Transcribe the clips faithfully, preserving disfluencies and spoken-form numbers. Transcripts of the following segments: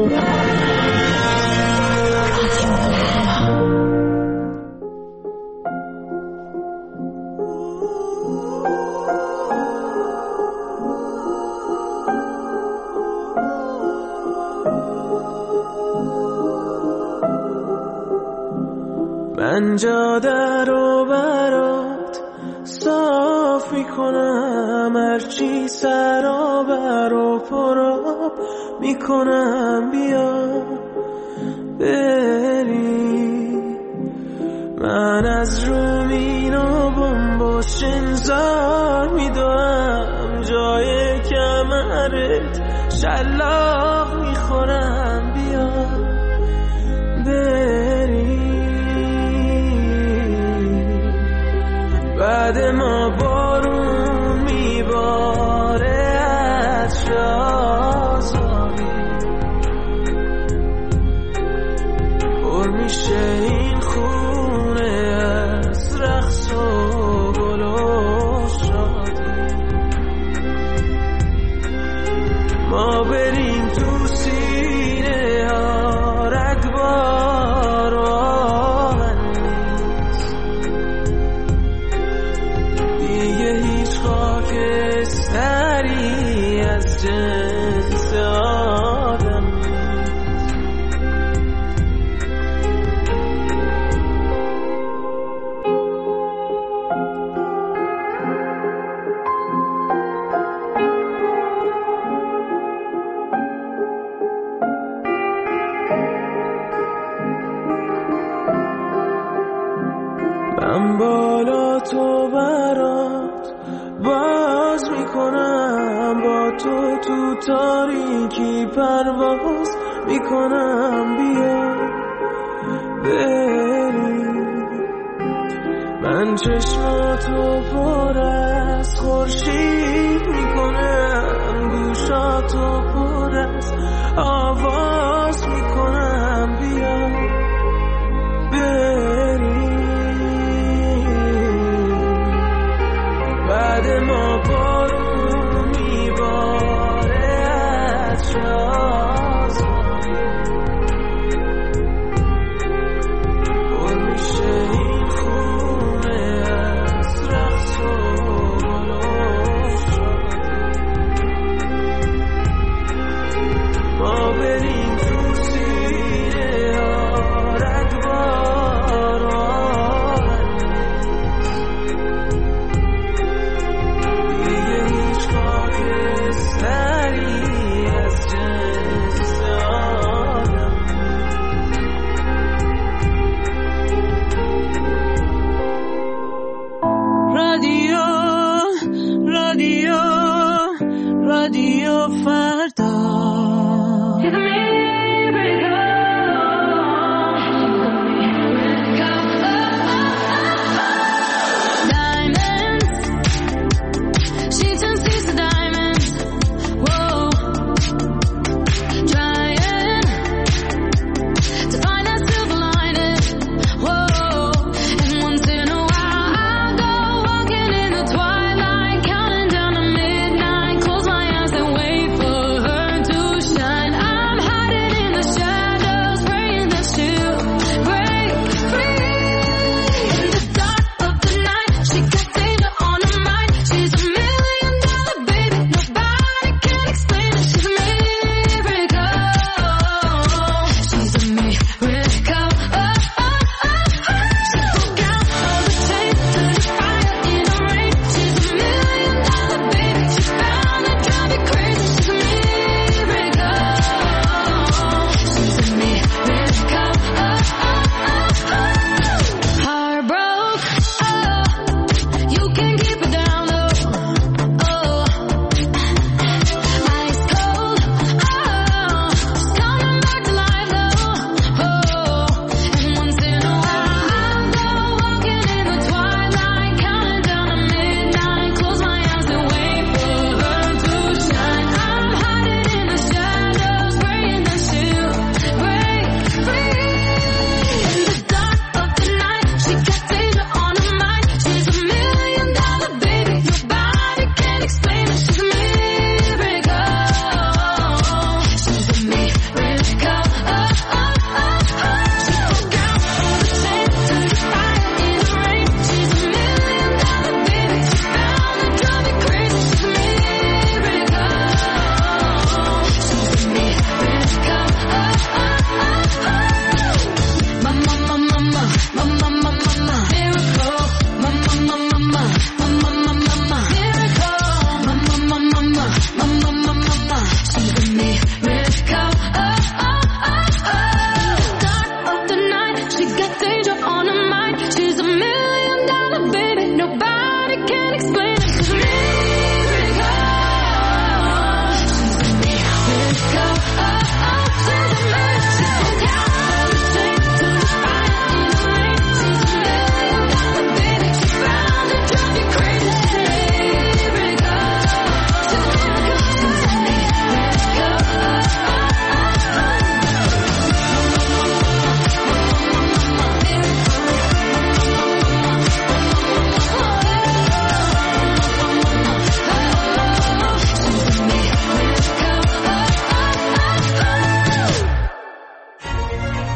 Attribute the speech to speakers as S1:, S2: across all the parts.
S1: من جاده رو برات صاف میکنم، هرچی سرابر و پراب میکنم، بیا بری. من از رومین و بمبش انذار میدوام، جای کمرت شلاق میخورم، بیا بری. بعد ما بارون میباره از شازاری، پر میشه این خونه از رقص و گل و شادی. ما بریم تو سینه ها رگبار و آهن نیست، دیگه هیچ خاکستری از جنس آدم نیست. من بالا تو برات باز میکنم، با تو تو تاریکی پرواز میکنم، بیا بری. من چشماتو پر از خورشید میکنم، گوشاتو پر از آواز میکنم، بیا بری. بعد ما بارون میباره از شازاری، پر میشه این خونه از رقص و گل و شادی. ما بریم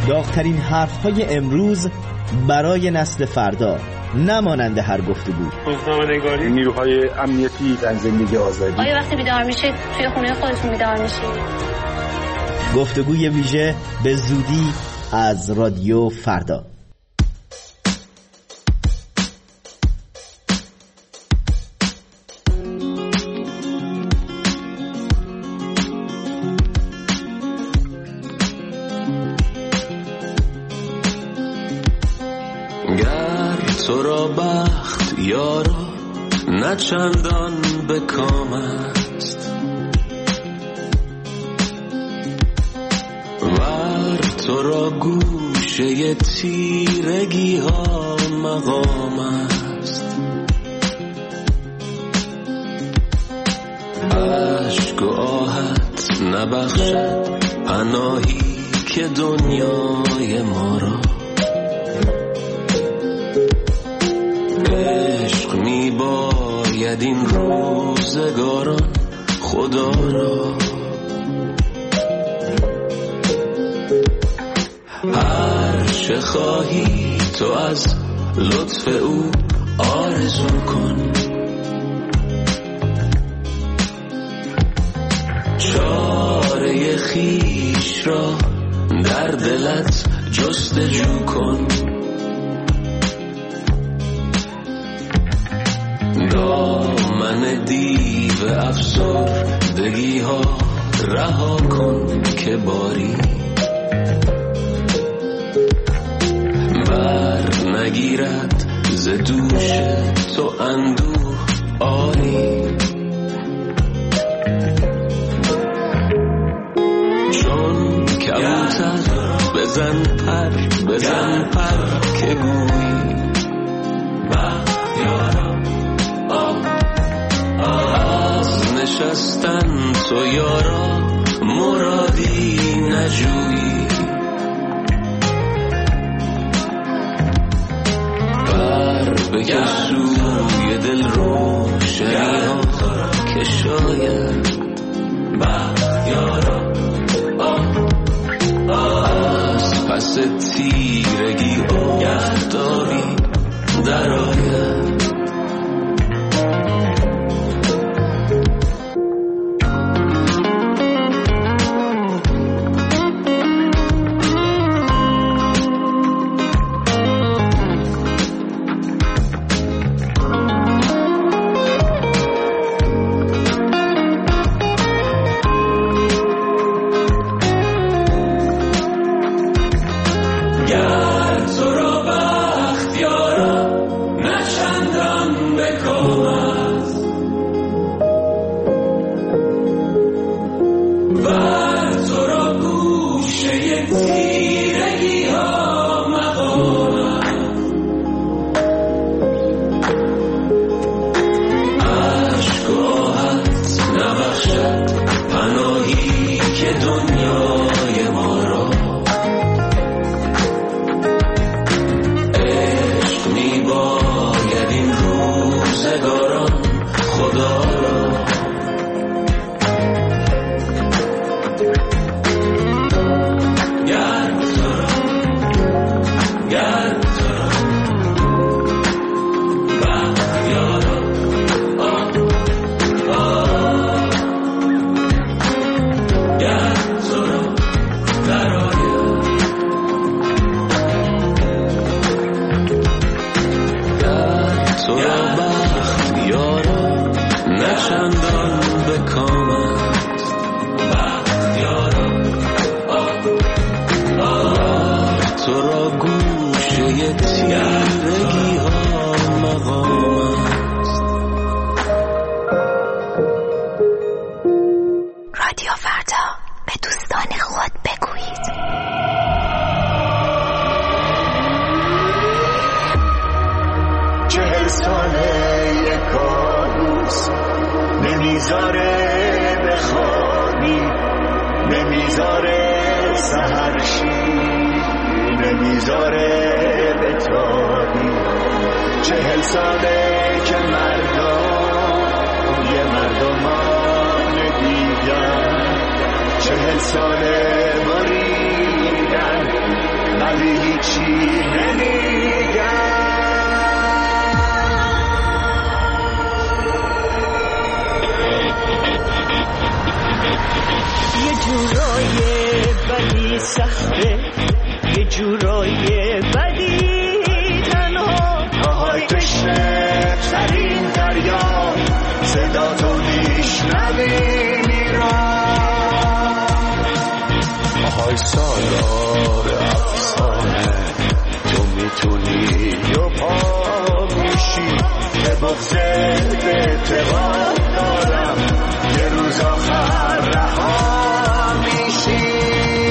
S2: داغ‌ترین حرف‌های امروز برای نسل فردا، نمانند هر گفتگو.
S3: روزنامه‌نگاری، نیروهای امنیتی در زندگی آزادی.
S4: آیا وقتی بیدار میشید توی خونه خودتون بیدار میشید؟
S2: گفتگوی ویژه به زودی از رادیو فردا.
S1: تو را بخت یارا نه چندان به کام است، ور تو را گوشه تیرگی ها مقام است. عشق و آهت نبخشد پناهی که دنیای ما را، عشق می باید این روزگاران خدا را. هر چه خواهی تو از لطف او آرزو کن، چاره خویش را در دلت جستجو کن. دامن دیو افسردگی ها رها کن که باری بر نگیرد ز دوش تو اندوه آری. چون کبوتر بزن پر بزن پر که گویی بختیارا از نشستن تو یارا مرادی نجویی. بر بکش سوی دل روشنی ها که شاید بختیارا از پس تیرگی آفتابی در آید.
S5: چهل ساله بریدن ولی هیچی نمیگم.
S6: یه جورای بدی سخته، یه جورای بدی تنها،
S5: آهای تشنه ترین دریا، صدا تو میشنوی میرم. آهای سالار افسانه، تو میتونی و پا میشی، به بغضت اعتقاد دارم یه روز آخر رها میشی.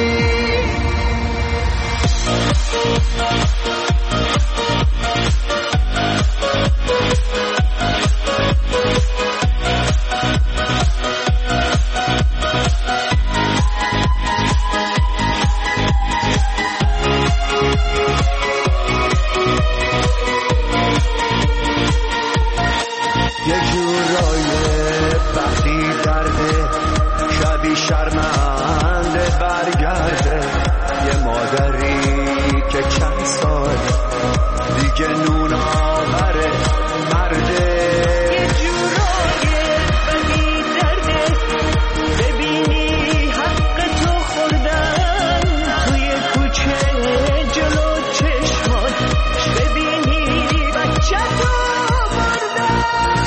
S5: یه جورای وقتی درده شبی شرمنده برگرده، یه مادری که چند سال دیگه نون آوره مرده.
S6: یه جورای بدی درده، ببینی حق تو خوردن توی کوچه جلو چشمان، ببینی بچه تو مردن.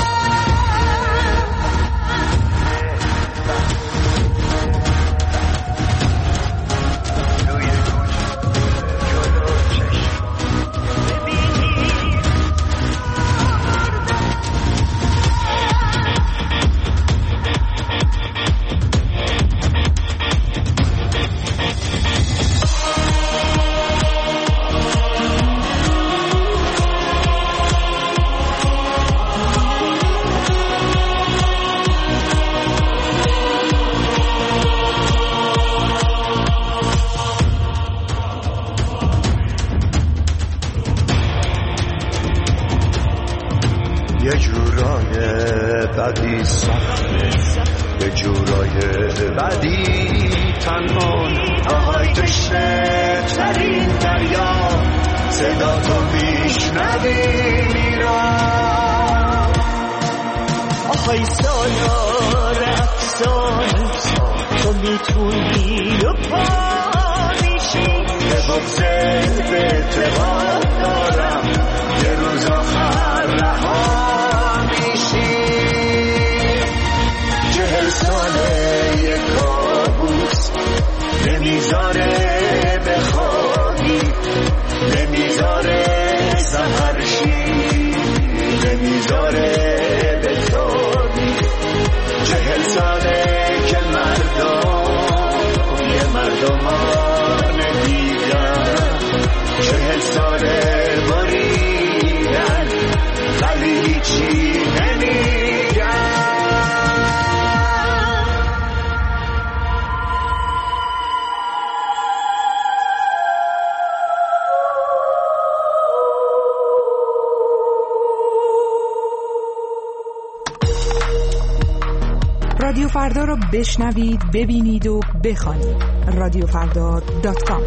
S5: یه جورای بدی سخته، یه جورای بدی تنها، آهای تشنه ترین دریا، صدا تو میشنوی میرم.
S6: آهای سالار افسانه، تو میتونی و پا میشی،
S5: به بغضت به اعتقاد دارم یه روز آخر رها میشی. چهل ساله یه کابوس نمیذاره بخوابی، نمیذاره سحرشی، نمیذاره بتابی. چهل ساله که مردم یه مردمان دیگر، چهل ساله بریدن ولی هیچی نمیگن.
S7: رادیو فردا را بشنوید، ببینید و بخوانید. رادیو فردا دات کام.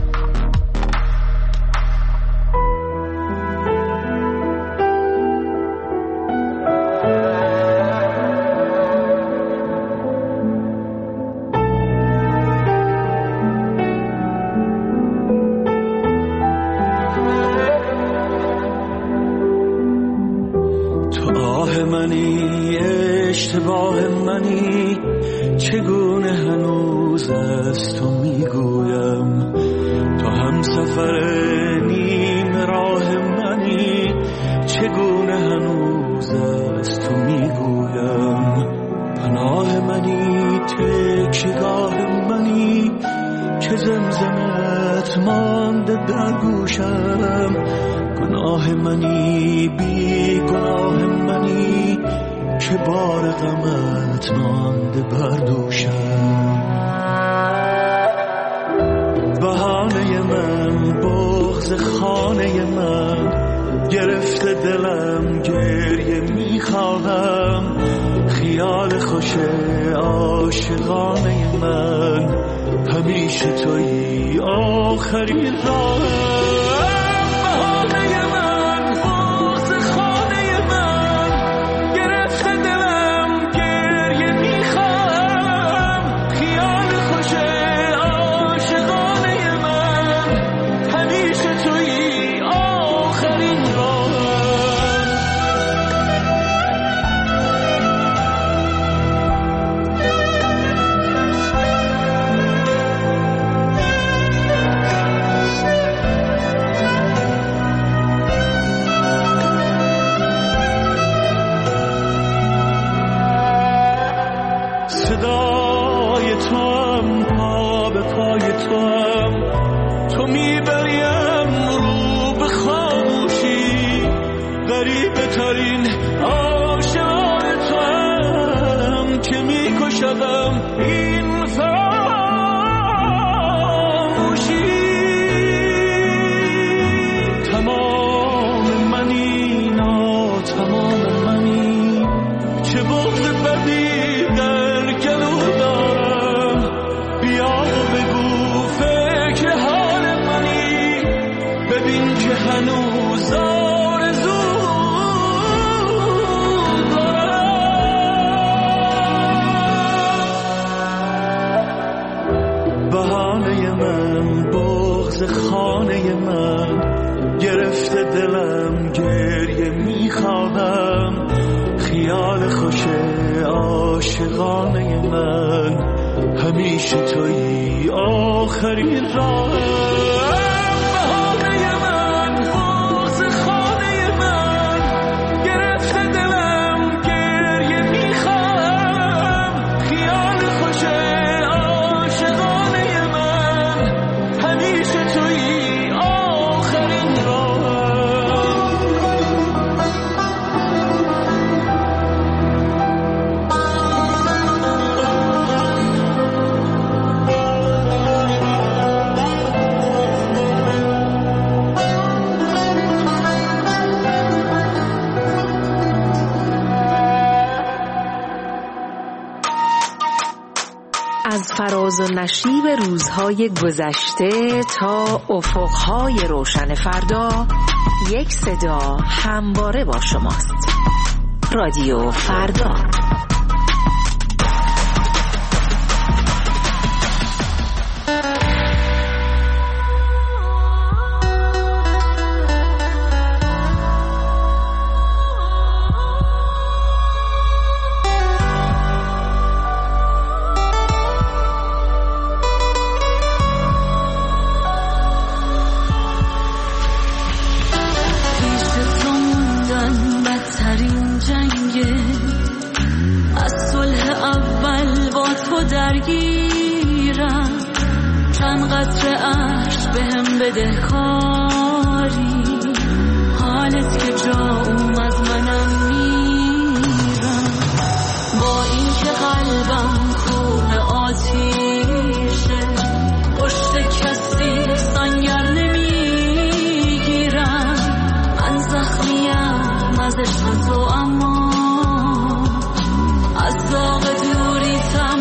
S1: تو آه منی، اشتباه منی، چگونه هنوز از تو میگویم. تو هم سفر نیم راه منی، چگونه هنوز از تو میگویم. پناه منی، تکیه‌گاه منی، که زمزمت مانده در گوشم. گناه منی، بی گناه منی، که بار غمت مانده بر دوشم. بهانه من، بغض خانه من، گرفته دلم گریه میخواهم. خیال خوش عاشقانه من، همیشه تویی آخرین راهم. بهانه من بغض خانه من گرفته دلم گریه میخوام. خیال خوش عاشقانه من همیشه تویی آخرین راهم. صدای توام پا به پای توام، تو میبریم رو به خاموشی. غریبه ترین عاشق توام که میکشدم این فراموشی. تمام منی نا تمام منی، چه بغض بدی در گلو دارم. بیا بگو فکر حال منی، ببین که هنوز آرزو دارم. بهانه من بغض خانه من گرفته دلم گریه میخوابم. خیال خوش عاشقانه من همیشه تویی آخرین راهم. بهانه من بغض خانه من گرفته دلم گریه میخوام. خیال خوش عاشقانه من همیشه تویی آخرین راهم.
S7: از فراز و نشیب روزهای گذشته تا افقهای روشن فردا، یک صدا همواره با شماست. رادیو فردا.
S8: درگیرم چند قطره اشک بهم بده کاری، حالت که جا اوم از منم میرم. با این که قلبم کوه آتیشه، پشت کسی سنگر نمیگیرم. من زخمیم از عشق تو، اما از داغ دوری تم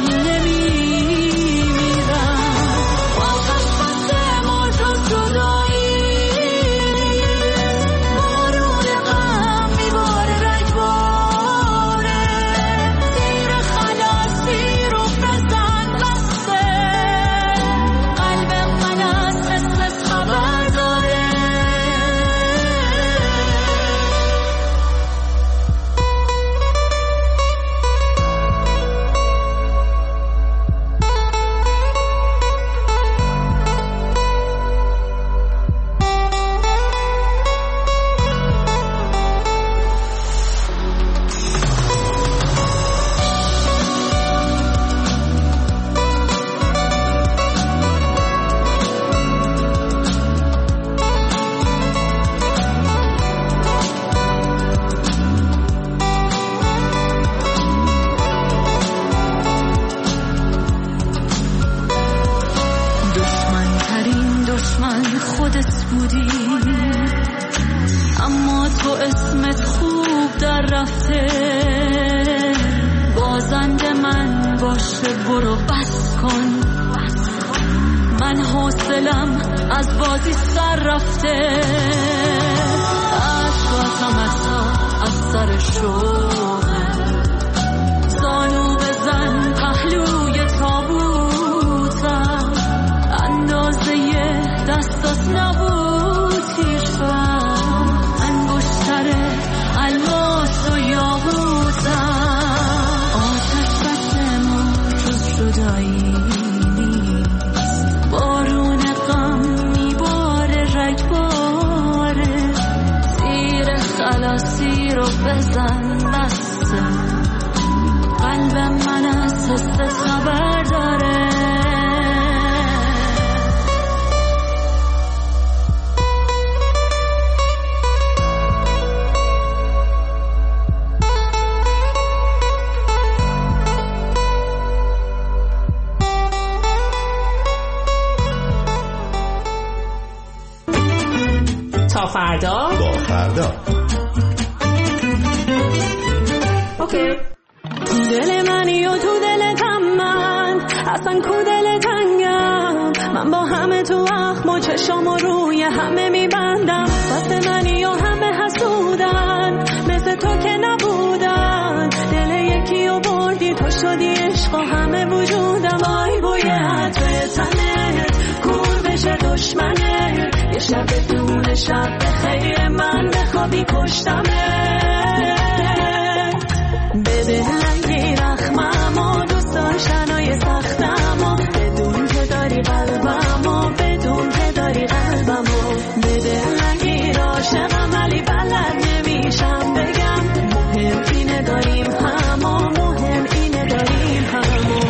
S8: حوصلم از بازی سر رفته، عشقاتم از سر شوقه، زانو بزن پهلوی تابوتم، اندازه دستات نبود هیچ وقت، انگشتر الماس و یاقوتم، آتش بس ما جز جدایی نیست، بارون غم میباره رگباره، تیر خلاصی رو بزن بسته، قلبم من از حست خبر داره.
S9: تا فردا
S2: با فردا.
S9: اوکی.
S10: دل منی و تو دلتم من، اصلا کو دل تنگم، من با همه تو اخم و چشام و روی همه میبندم، واسه منی و همه حسودن مثل تو که نبودن، دل یکی و بردی تو شدی عشق و همه وجودم، آی بوی عطر تنت کور بشه دشمنه، یه شب دون شب به خیر من بخوابی کشتمه، بده لنگی رخمم و دوست داشتنای سختم و بدون که داری قلبم و بدون که داری قلبم و بده لنگی راشقم ولی بلد نمیشم بگم، مهم اینه داریم هم و مهم اینه داریم هم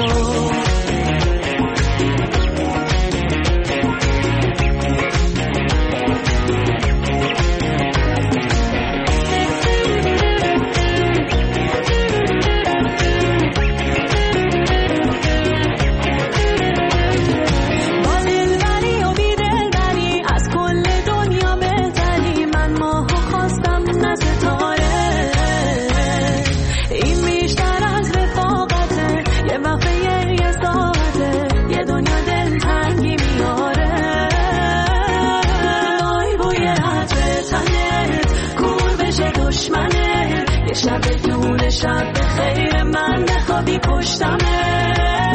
S10: شب دون شب به خیر من بخوابی پشتمه،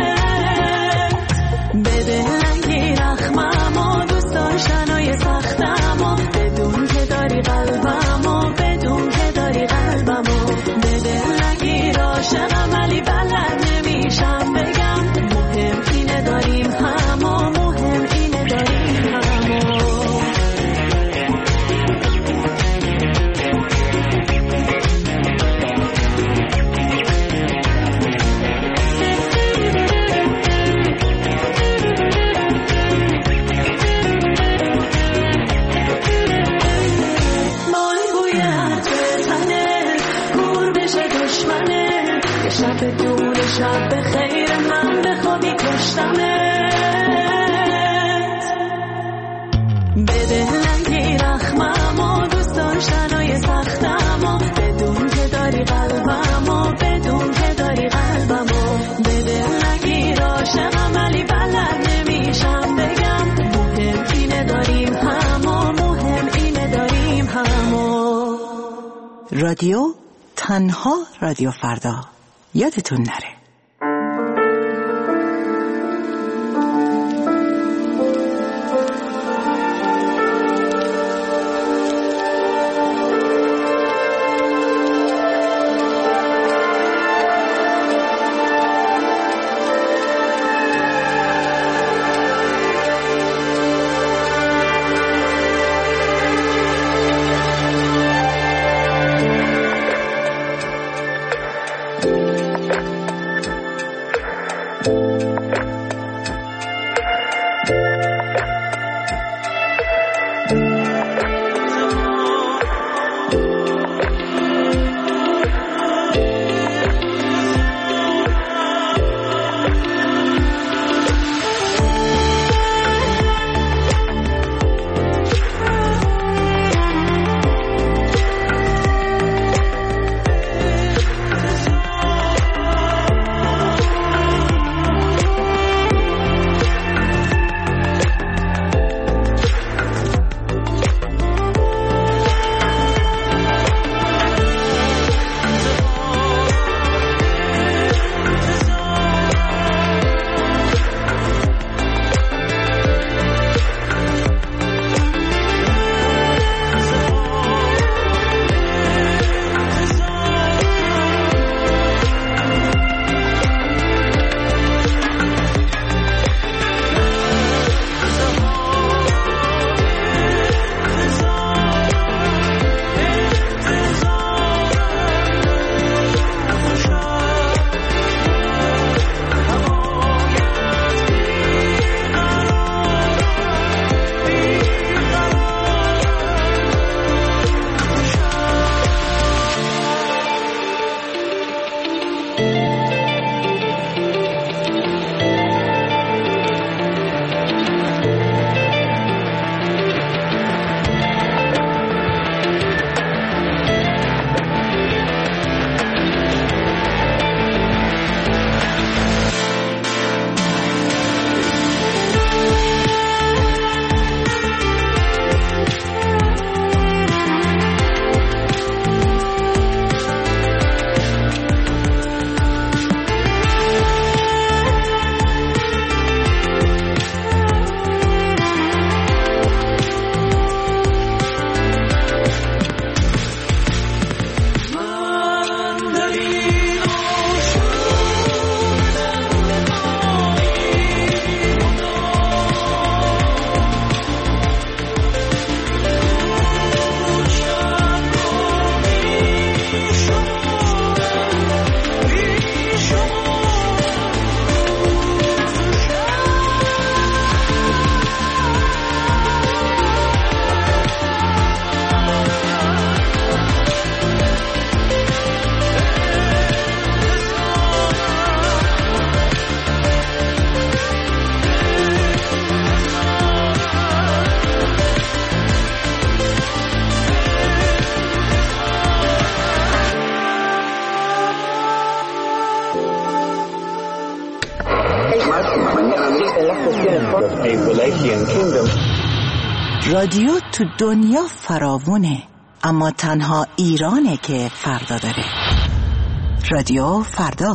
S10: بده لنگی رخمم و دوست داشتنای سختم و بدون که داری قلبم و بدون که داری قلبم و بده لنگی راشقم ولی بلد نمیشم بگم، مهم اینه داریم هم و مهم اینه داریم هم. شب دور شب به خیر من بخوابی کشتمت، بده لنگی رخمم و دوست داشتنای سختم و بدون که داری قلبم و بدون که داری قلبم و بده لنگی راشقم ولی بلد نمیشم بگم، مهم اینه داریم هم و مهم اینه داریم هم و
S7: رادیو تنها رادیو فردا، یادتون نره.
S11: رادیو تو دنیا فراوونه، اما تنها ایرانه که فردا داره. رادیو فردا.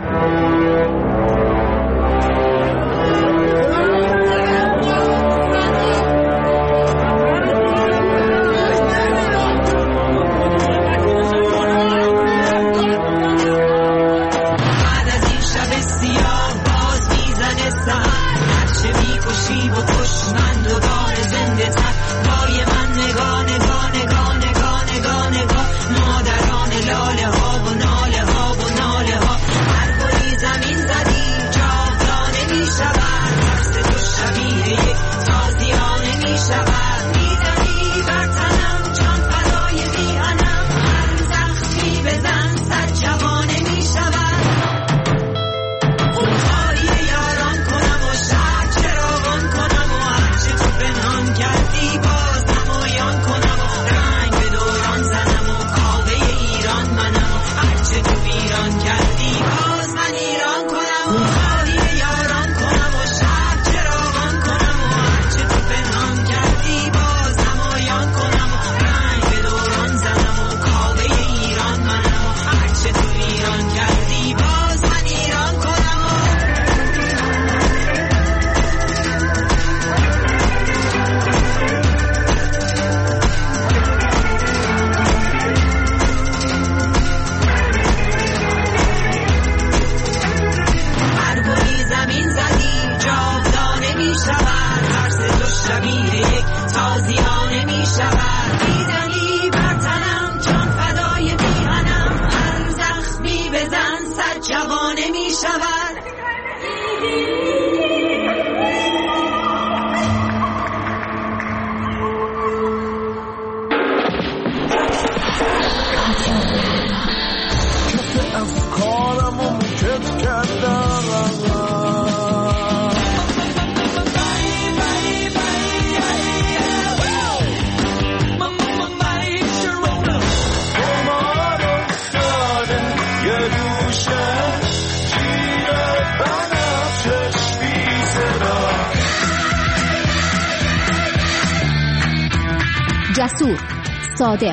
S12: جسور، صادق،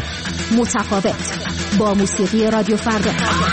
S12: متفاوت، با موسیقی رادیو فردا.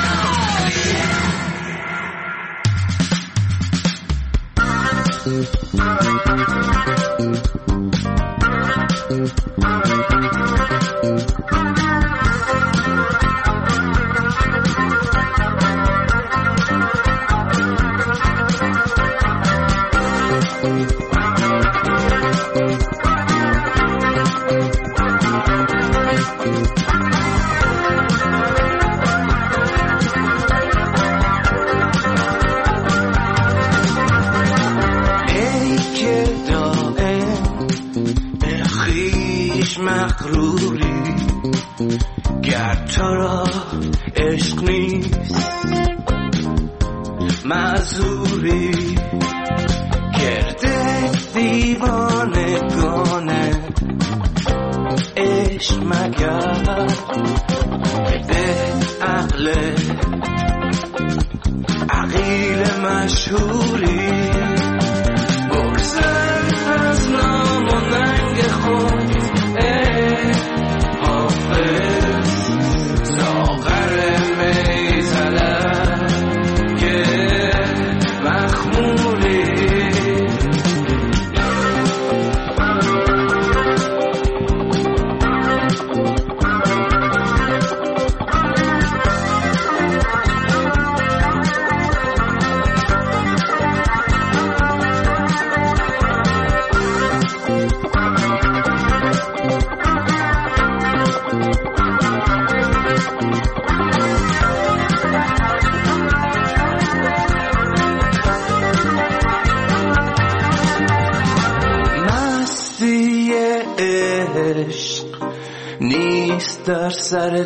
S1: در سر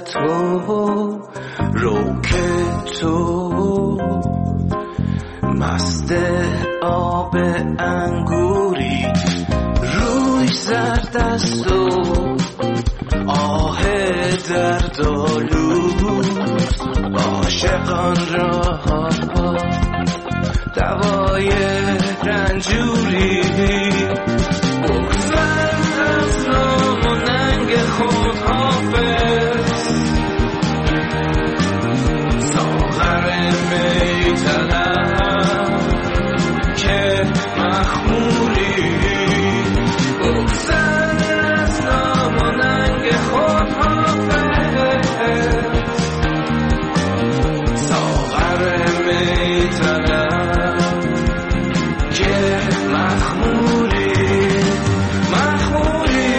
S1: تو رو که تو مست آب انگوری روی زرد است و آه دردآلود عاشقان را دوای رنج رنجوری بگذر از نام و ننگ خود حافظ ساغر میتنم که مخموری بگذر از نام و ننگ خود حافظ ساغر میتنم که مخموری مخموری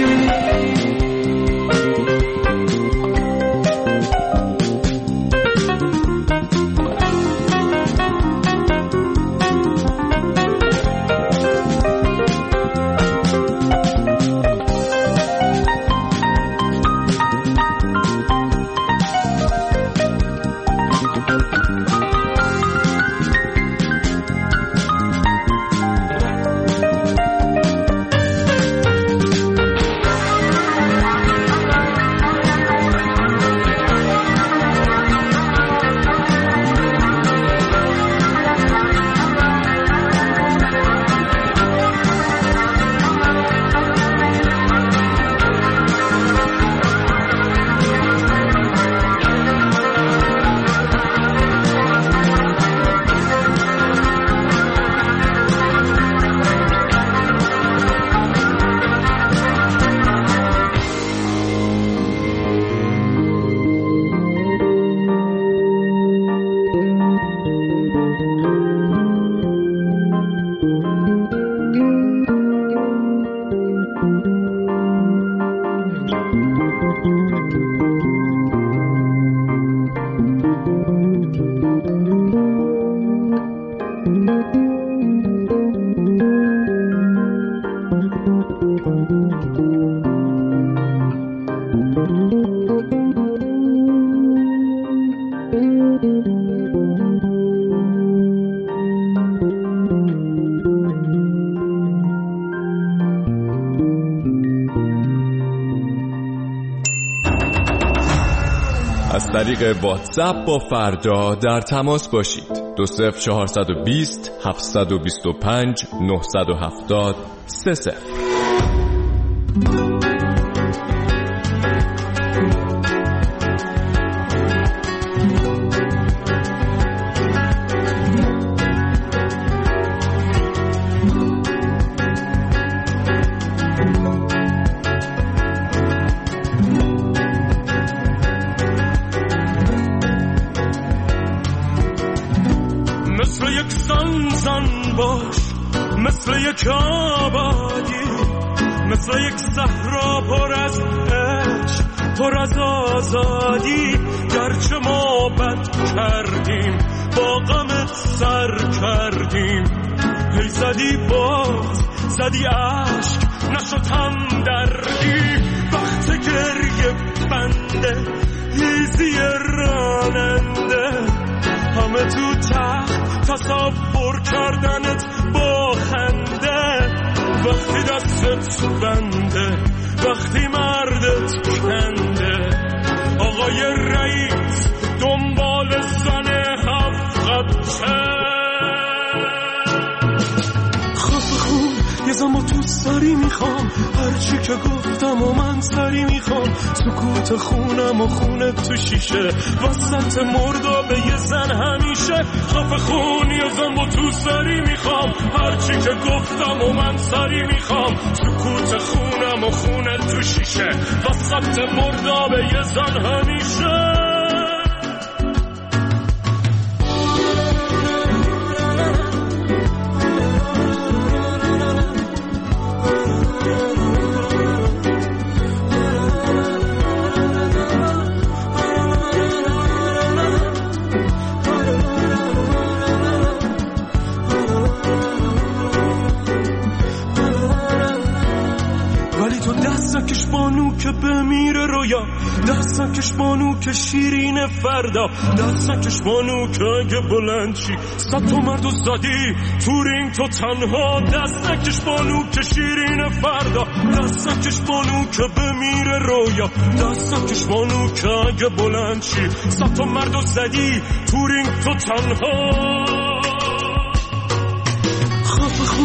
S13: از طریق واتساپ با فردا در تماس باشید. دو صفر چهارصد و بیست هفتصد و بیست و پنج نهصد و هفتاد سه صفر.
S14: مثل یک آبادی، مثل یک صحرا پر از عشق، پر از آزادی. گرچه ما بد کردیم با غمت سر کردیم، هی زدی باز زدی عشق نشد هم دردی. وقت گریه بنده هیزی راننده، همه تو تخت تصور کردنت با خنده. وقتی دستت بنده، وقتی مردت کنده، آقای رئیس دنبال زن هفت قبچه. خفه خون یه زمان تو سری میخوام، هرچی که گفتم و من سری میخوام. سکوت خونم و خونت تو شیشه، وسط مردابه یه زن همیشه. خفه خون یه زمان تو سری میخوام، هرچی که گفتم و من سری میخوام. سکوت خونم و خونت تو شیشه، وسط مردابه یه زن همیشه. دستکش بانو که بمیره رویا، دستکش بانو که شیرین فردا، دستکش بانو که اگه بلند چی صد تو مرد و زدی تو رینگ تو تنها. دستکش بانو که شیرین فردا، دستکش بانو که بمیره رویا، دستکش بانو که اگه بلند چی صد تو مرد و زدی تو رینگ تو تنها. خفه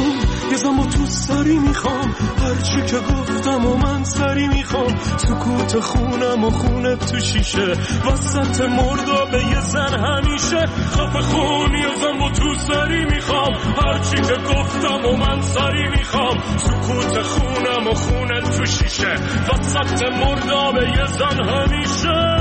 S14: سری میخوام، هرچی که گفتم و من سری میخوام، سکوت خونم و خونت تو شیشه، وسط مردابه یه زن همیشه، خفه خونی و زن و تو سری میخوام، هرچی که گفتم و من سری میخوام، سکوت خونم و خونت تو شیشه، وسط مردابه یه زن همیشه.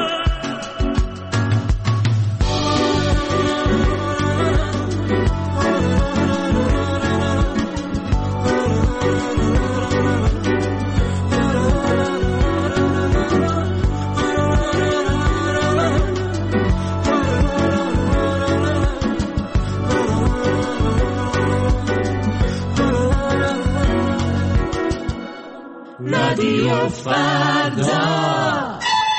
S1: رادیو فردا.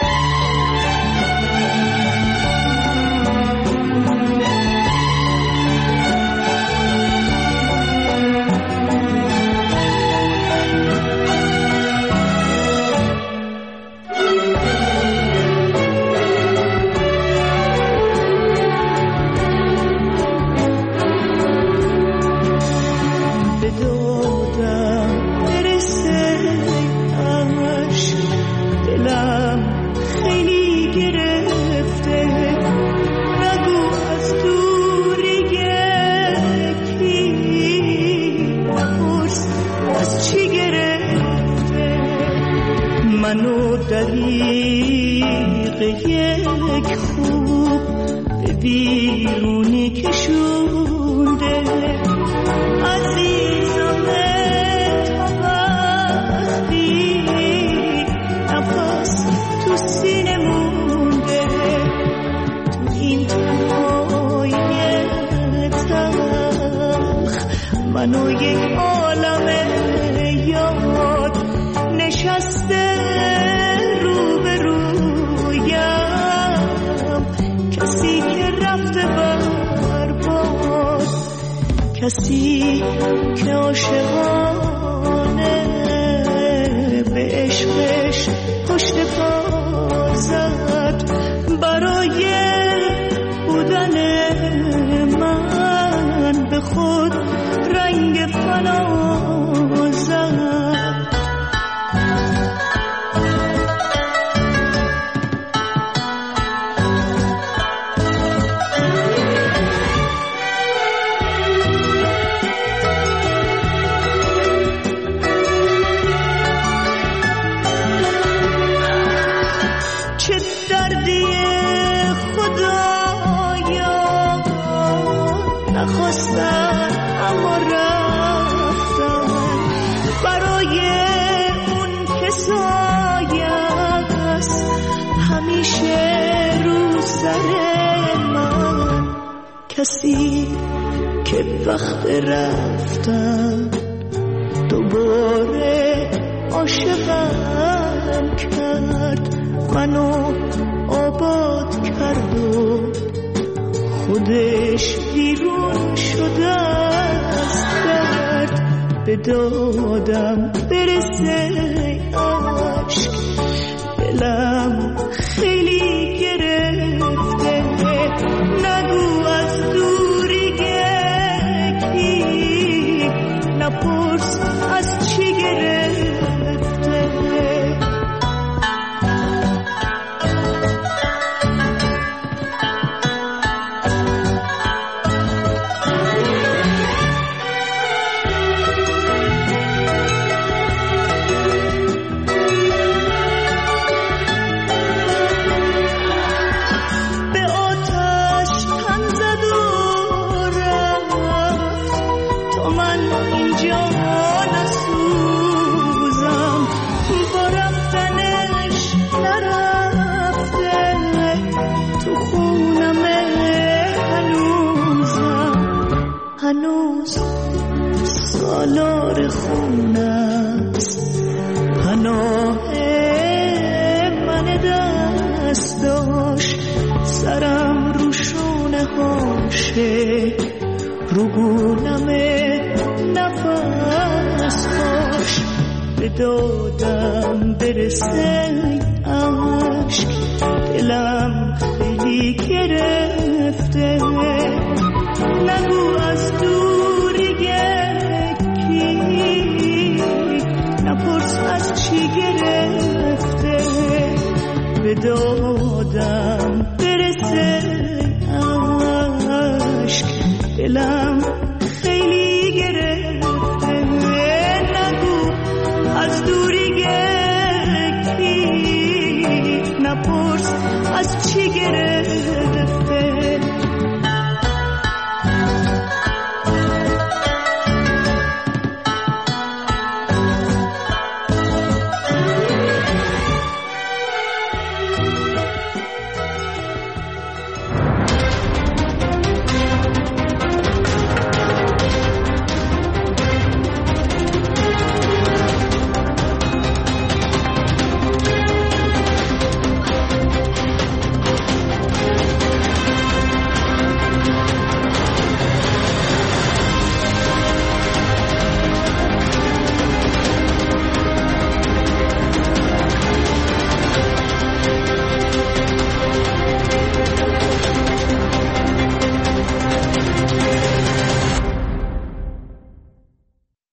S6: منو دریغ یک خوب به بیرونی کشونده، عزیزم تا وقتی نفس تو سینه مونده، تو این تنهای تلخ منو یک عالم یاد نشسته رو به رویم، کسی که رفته برباد، کسی که عاشقانه به عشقش پشت پا زد، برای بودن من به خود رنگ فنا زد. کسی که وقت رفتن دوباره عاشقم کرد، منو آباد کرد و خودش بیرون شده از درد، به دادم برسه عشق، دلم خیلی گرفته، نگو از دوری گکی، نپرس از چی گرفته. هنوز سالار خونست، پناه من دست داشت، سرم رو شونه هاشه، رو گونم نفس کاش، به دادم برسه عشق، دلم خیلی گرفته، نگو